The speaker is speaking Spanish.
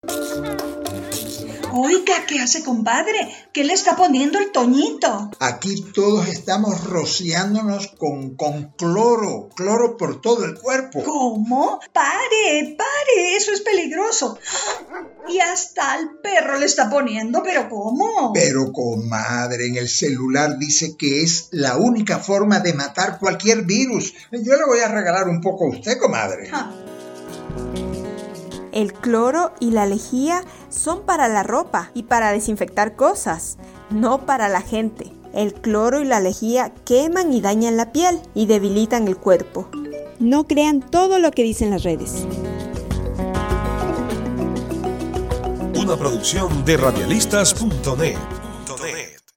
Oiga, ¿qué hace, compadre? ¿Qué le está poniendo el Toñito? Aquí todos estamos rociándonos con cloro por todo el cuerpo. ¿Cómo? Pare, eso es peligroso. Y hasta al perro le está poniendo, ¿pero cómo? Pero, comadre, en el celular dice que es la única forma de matar cualquier virus. Yo le voy a regalar un poco a usted, comadre. El cloro y la lejía son para la ropa y para desinfectar cosas, no para la gente. El cloro y la lejía queman y dañan la piel y debilitan el cuerpo. No crean todo lo que dicen las redes. Una producción de radialistas.net.